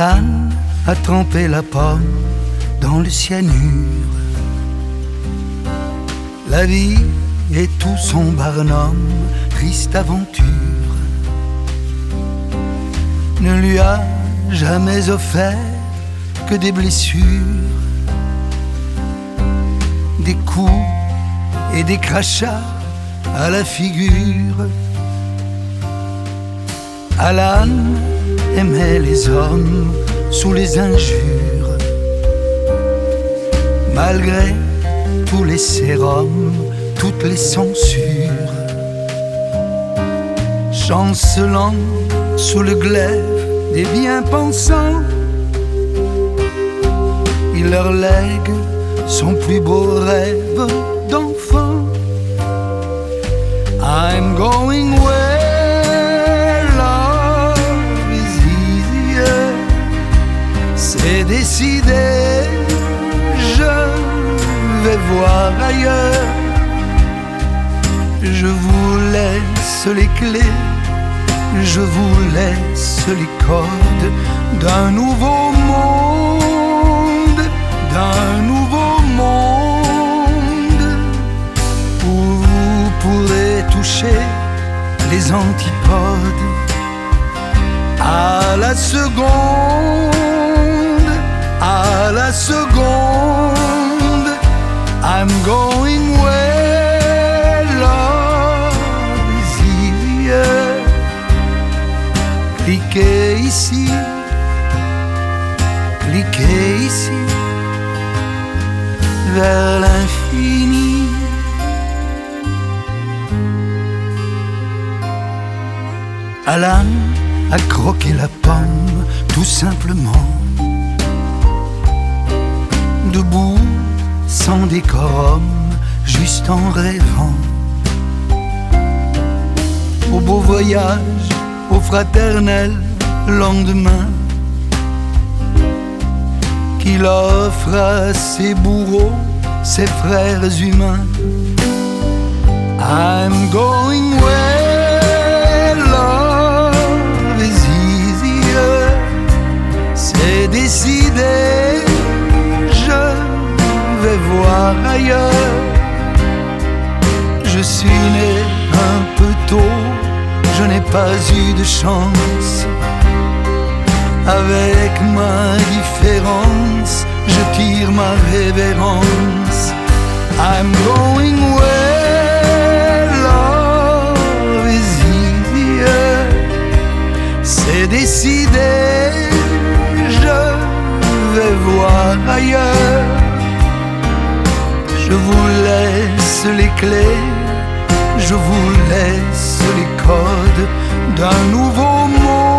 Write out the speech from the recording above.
Alan a trempé la pomme dans le cyanure. La vie et tout son barnum, triste aventure, ne lui a jamais offert que des blessures, des coups et des crachats à la figure. Alan aimait les hommes sous les injures, malgré tous les sérums, toutes les censures. Chancelant sous le glaive des bien-pensants, il leur lègue son plus beau rêve d'enfant. I'm going where love is easier. C'est décidé, je vais voir ailleurs. Je vous laisse les clés, je vous laisse les codes d'un nouveau monde, d'un nouveau monde où vous pourrez toucher les antipodes à la seconde, à la seconde. I'm going where love is easier. Cliquez ici, cliquez ici, vers l'infini. Alan a croqué la pomme tout simplement, debout, sans décorum, juste en rêvant au beau voyage, au fraternel lendemain qu'il offre à ses bourreaux, ses frères humains. I'm going where love is easier. C'est décidé, je vais voir ailleurs. Je suis né un peu tôt, je n'ai pas eu de chance. Avec ma différence, je tire ma révérence. I'm going where love is easier. C'est décidé, je vais voir ailleurs. Je vous laisse les clés, je vous laisse les codes d'un nouveau monde.